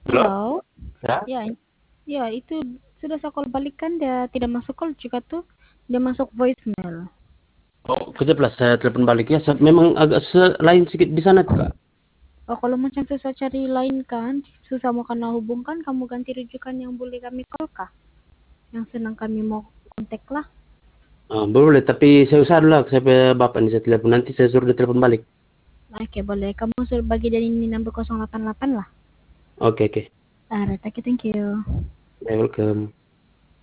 Halo? Halo, Ya? ya, ya itu sudah saya call balikan dia tidak masuk call juga tuh, dia masuk voicemail. Oh, kejap saya telepon balik ya. Memang agak lain sedikit di sana tuh, Kak. Oh kalau macam susah cari line kan, susah mau kena hubungkan, kamu ganti rujukan yang boleh kami call kah? Yang senang kami mau kontak lah. Boleh, tapi saya usaha dulu lah. Saya punya bapak ini saya telepon. Nanti saya suruh dia telepon balik. Oke boleh, kamu suruh bagi dari ini number 088 lah. Oke, oke. Thank you. Welcome.